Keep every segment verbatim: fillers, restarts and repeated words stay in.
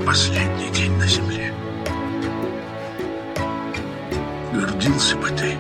последний день на земле. Гордился бы ты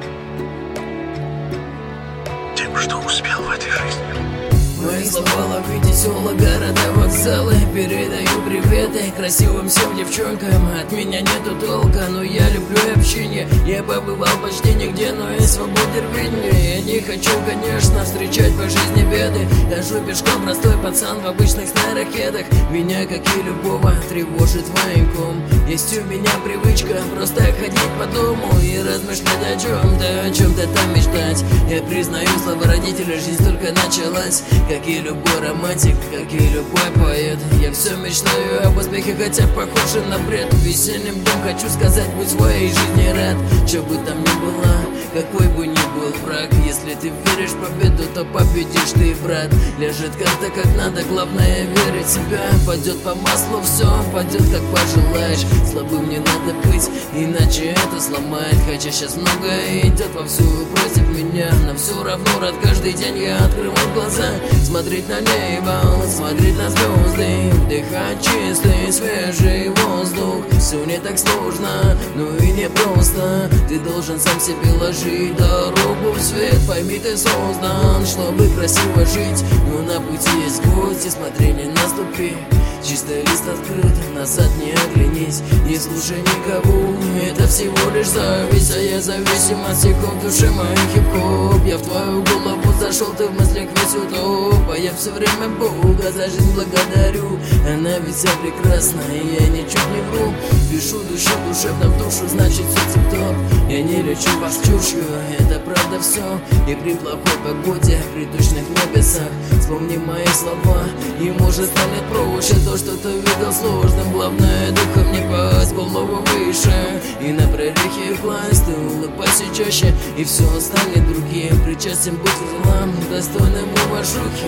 тем, что успел в этой жизни. Мои слова ловите села, города, вокзалы. Передаю приветы красивым всем девчонкам. От меня нету толка, но я люблю общение. Я побывал почти нигде, но и свободы рвения. Я не хочу, конечно, встречать по жизни беды. Хожу пешком, простой пацан в обычных старых кедах. Меня, как и любого, тревожит военком. Есть у меня привычка просто ходить по дому и размышлять о чем-то, о чем-то там мечтать. Я признаю слова родителей, жизнь только началась. Как и любой романтик, как и любой поэт, я все мечтаю об успехе, хотя похоже на бред. Весенним днем хочу сказать, будь своей жизни рад. Че бы там ни было, какой бы ни был враг, если ты веришь в победу, то победишь ты, брат. Лежит карта как надо, главное верить в себя. Пойдет по маслу все, пойдет как пожелаешь. Слабым не надо быть, иначе это сломает. Хотя сейчас многое идет вовсю против меня, но все равно рад каждый день я открываю глаза. Смотреть на небо, смотреть на звезды, вдыхать чистый, свежий воздух. Все не так сложно, но и не просто. Ты должен сам себе ложить дорогу в свет. Пойми, ты создан, чтобы красиво жить. Но на пути есть гости, смотри, не наступи. Чистый лист открыт, назад не оглянись. Не слушай никого, это всего лишь зависть. А я зависим от стихов в душе моих хип-хоп. Я в твою голову зашел, ты в мыслях весь утоп. А я все время Бога за жизнь благодарю. Она ведь вся прекрасна, и я ничуть не вру. Пишу душу душевно в душу, значит все тип-топ. Я не лечу вас чушью, это правда все. И при плохой погоде, при тучных небесах вспомни мои слова, и может станет проще. То, что ты видел сложным, главное духом не пасть, голову выше. И на прорехе класть, ты улыбайся чаще, и все станет другим. Причастен быть узлам, достойным уважухи.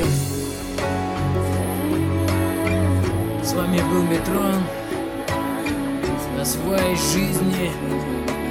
С вами был Метрон. О своей жизни